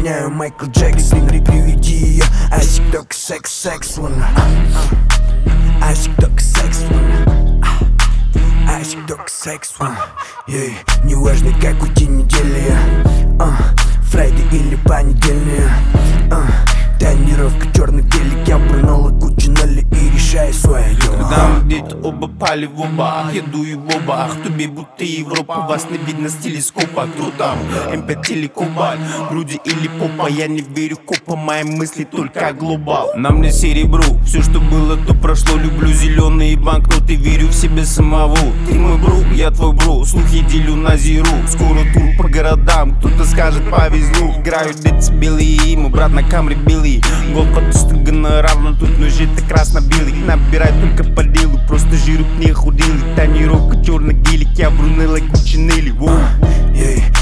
догоняю Майкл Джексон. Приведи ее, Асик только секс, вон. Асик только секс, вон. Асик только секс, вон. Неважно какой день недели, Фрайде или понедельник, тонировка черных гелик. Я брынула кучу ноли и решаю свое дело. Когда мы где-то оба пали в обах, я дую в оба, тобі будто Европа. Вас не видно с телескопа. Кто там? М5 или Кобальт, груди или попа. Я не верю в копа, мои мысли только глобал. Нам не серебро, все что было, то прошло. Люблю зеленые банкноты, верю в себя самого. Ты мой бро, я твой бро, слухи делю на зеру. Скоро тур по городам, кто-то скажет повезло. Играют децибелы, мой брат на камере белый. Гол по тусту гонорар, но тут ножи-то красно-белый. Набирай только по делу, просто жиру не худели. Тонировка черных гелик, я брунелла куча Нелли.